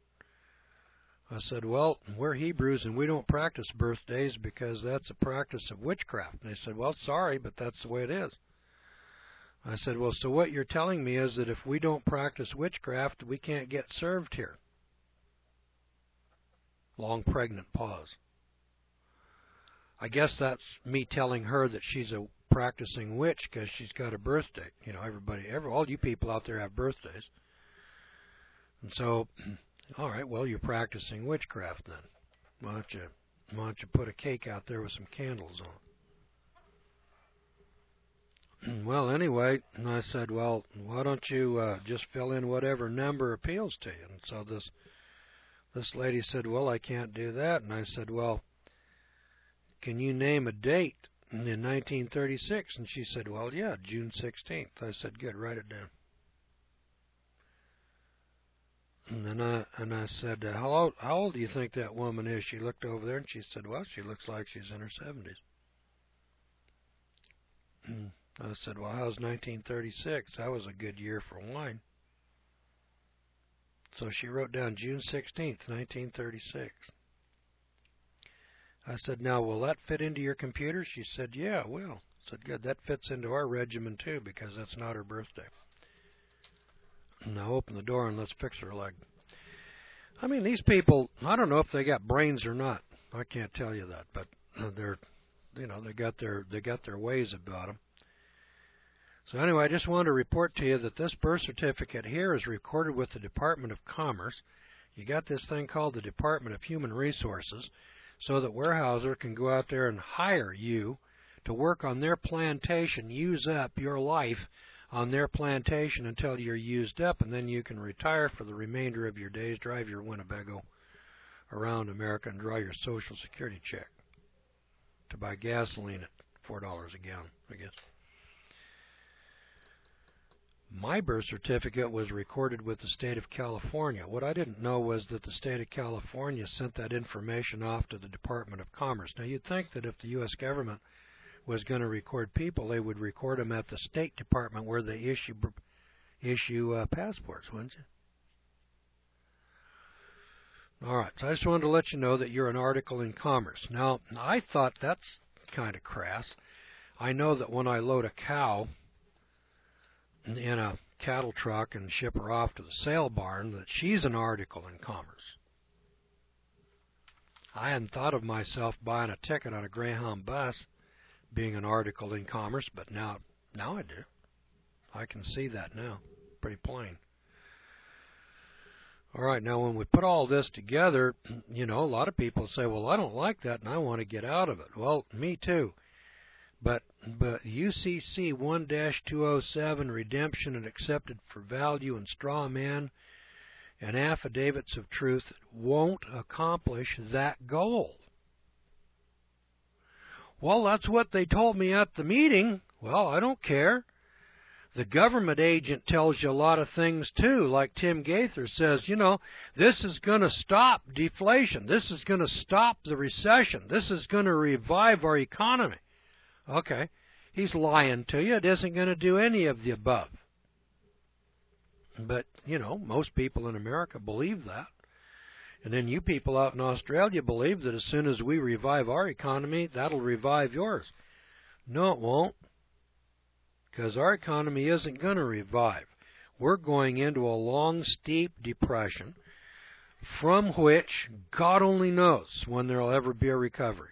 I said, well, we're Hebrews and we don't practice birthdays because that's a practice of witchcraft. And they said, well, sorry, but that's the way it is. I said, well, so what you're telling me is that if we don't practice witchcraft, we can't get served here. Long pregnant pause. I guess that's me telling her that she's a practicing witch because she's got a birth date. You know, all you people out there have birthdays. And so, all right, well, you're practicing witchcraft then. Why don't you put a cake out there with some candles on? Well, anyway, and I said, well, why don't you just fill in whatever number appeals to you? And so this lady said, well, I can't do that. And I said, well, can you name a date in 1936? And she said, well, yeah, June 16th. I said, good, write it down. And I said, how old do you think that woman is? She looked over there and she said, well, she looks like she's in her 70s. I said, well, how's 1936? That was a good year for wine. So she wrote down June 16th, 1936. I said, now, will that fit into your computer? She said, yeah, it will. I said, good, that fits into our regimen, too, because that's not her birthday. Now open the door and let's fix her leg. I mean, these people, I don't know if they got brains or not. I can't tell you that, but they're, they got their ways about them. So anyway, I just wanted to report to you that this birth certificate here is recorded with the Department of Commerce. You got this thing called the Department of Human Resources, so that Weyerhaeuser can go out there and hire you to work on their plantation, use up your life on their plantation until you're used up, and then you can retire for the remainder of your days, drive your Winnebago around America and draw your Social Security check to buy gasoline at $4 a gallon, I guess. My birth certificate was recorded with the state of California. What I didn't know was that the state of California sent that information off to the Department of Commerce. Now, you'd think that if the U.S. government was going to record people, they would record them at the State Department where they issue passports, wouldn't you? All right, so I just wanted to let you know that you're an article in commerce. Now, I thought that's kind of crass. I know that when I load a cow in a cattle truck and ship her off to the sale barn, that she's an article in commerce. I hadn't thought of myself buying a ticket on a Greyhound bus being an article in commerce, but now I do. I can see that now, pretty plain. All right, now when we put all this together, a lot of people say, well, I don't like that and I want to get out of it. Well, me too. But UCC 1-207, redemption and accepted for value and straw man and affidavits of truth won't accomplish that goal. Well, that's what they told me at the meeting. Well, I don't care. The government agent tells you a lot of things, too, like Tim Gaither says, this is going to stop deflation. This is going to stop the recession. This is going to revive our economy. Okay, he's lying to you. It isn't going to do any of the above. But, most people in America believe that. And then you people out in Australia believe that as soon as we revive our economy, that'll revive yours. No, it won't. Because our economy isn't going to revive. We're going into a long, steep depression from which God only knows when there will ever be a recovery.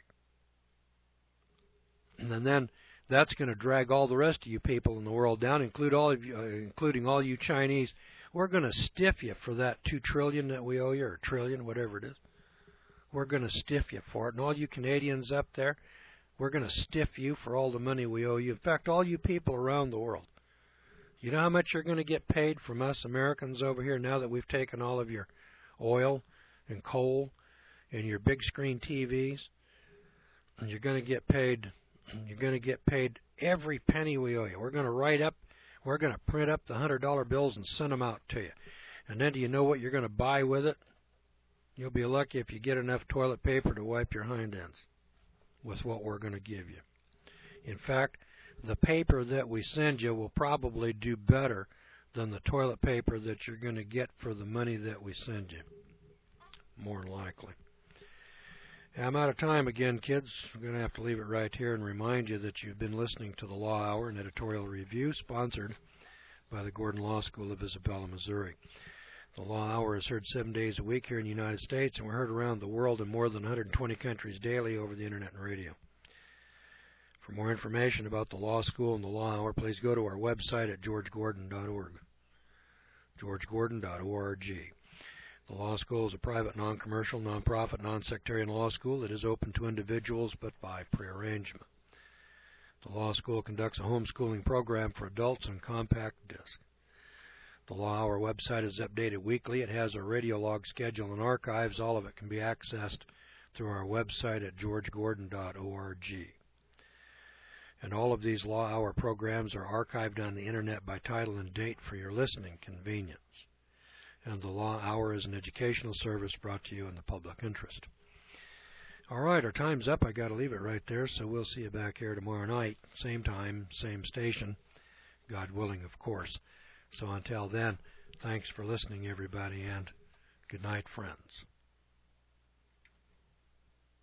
And then that's going to drag all the rest of you people in the world down, including all you Chinese. We're going to stiff you for that $2 trillion that we owe you, or trillion, whatever it is. We're going to stiff you for it. And all you Canadians up there, we're going to stiff you for all the money we owe you. In fact, all you people around the world. You know how much you're going to get paid from us Americans over here now that we've taken all of your oil and coal and your big screen TVs? And you're going to get paid. You're going to get paid every penny we owe you. We're going to print up the $100 bills and send them out to you. And then do you know what you're going to buy with it? You'll be lucky if you get enough toilet paper to wipe your hind ends with what we're going to give you. In fact, the paper that we send you will probably do better than the toilet paper that you're going to get for the money that we send you. More than likely. I'm out of time again, kids. I'm going to have to leave it right here and remind you that you've been listening to the Law Hour, an editorial review sponsored by the Gordon Law School of Isabella, Missouri. The Law Hour is heard 7 days a week here in the United States, and we're heard around the world in more than 120 countries daily over the Internet and radio. For more information about the Law School and the Law Hour, please go to our website at georgegordon.org. georgegordon.org. The Law School is a private, non-commercial, non-profit, non-sectarian law school that is open to individuals but by prearrangement. The Law School conducts a homeschooling program for adults on compact disc. The Law Hour website is updated weekly. It has a radio log schedule and archives. All of it can be accessed through our website at georgegordon.org. And all of these Law Hour programs are archived on the Internet by title and date for your listening convenience. And the Law Hour is an educational service brought to you in the public interest. All right, our time's up. I got to leave it right there, so we'll see you back here tomorrow night, same time, same station, God willing, of course. So until then, Thanks for listening, everybody, and good night, friends.